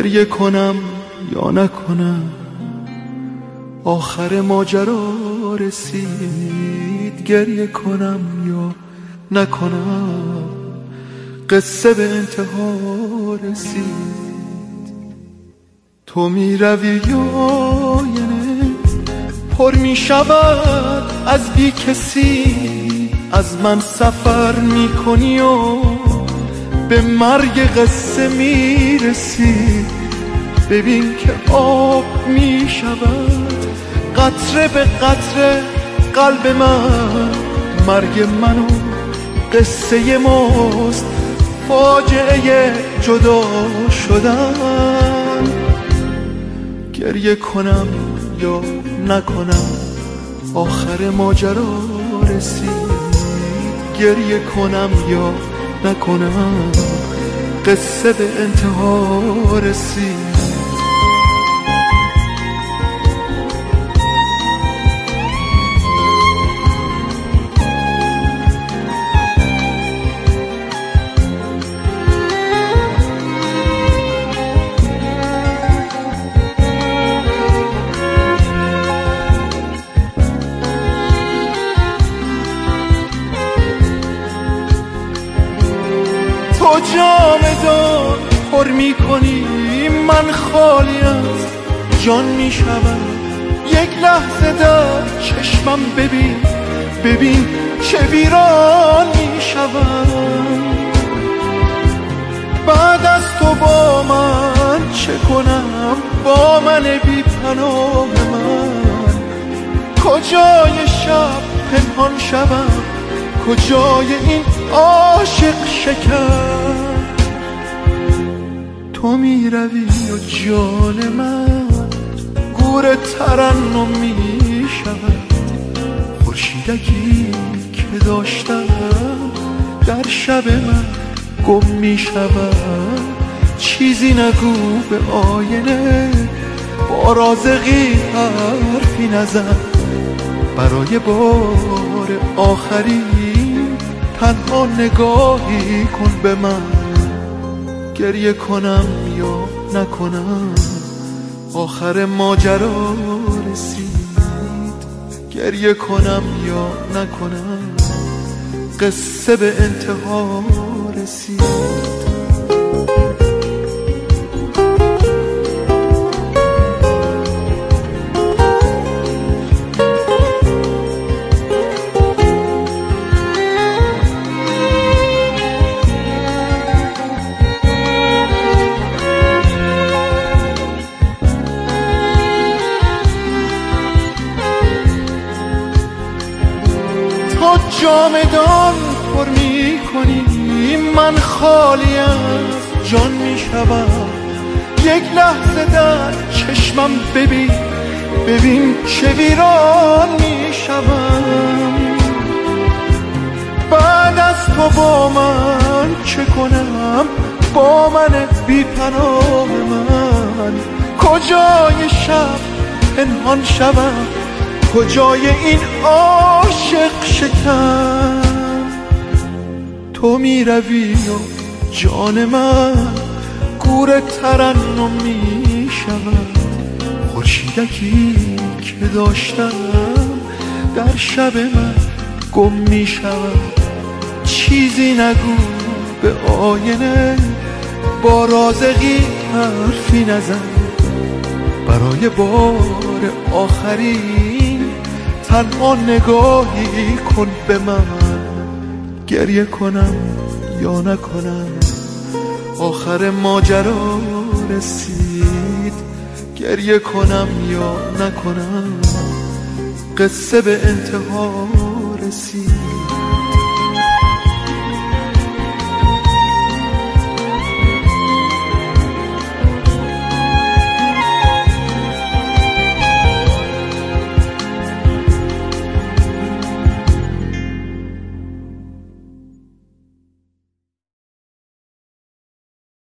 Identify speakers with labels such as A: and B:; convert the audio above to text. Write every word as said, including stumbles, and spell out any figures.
A: گریه کنم یا نکنم، آخر ماجرا رسید. گریه کنم یا نکنم، قصه به انتها رسید. تو می روی یا نه پر می شود از بی کسی، از من سفر می کنی و به مرگ قصه می رسی. ببین که آب می شود قطره به قطره قلب من، مرگ منو قصه ماست، فاجعه جدا شدن. گریه کنم یا نکنم، آخر ماجرا رسید. گریه کنم یا نکنم، قصه به انتها رسید. تو جام دار پر می کنی، من خالی از جان می شود. یک لحظه در چشمم ببین، ببین چه ویران می شود. بعد از تو با من چه کنم، با من بی پناه من. کجای شب پنهان شوم، کجای این عاشق شکر. تو می روی و جان من گور ترنم می شود. خورشیدکی که داشتم در شب من گم می شود. چیزی نگو به آینه، با رازقی حرفی نزن. برای بار آخری تنها نگاهی کن به من. گریه کنم یا نکنم، آخر ماجرا رسید. گریه کنم یا نکنم، قصه به انتها رسید. جامدان پر می کنی، من خالی از جان می شود. یک لحظه در چشمم ببین، ببین چه ویران می شود. بعد از تو با من چه کنم، با من بی پناه من. کجای شب پنهان شوم، کجای این عاشق شکن. تو می روی و جان من گور ترنم می شود. خورشیدکی که داشتم در شب من گم می شود. چیزی نگو به آینه، با رازقی حرفی نزن. برای بار آخری تنها نگاهی کن به من. گریه کنم یا نکنم، آخر ماجرا رسید. گریه کنم یا نکنم، قصه به انتها رسید.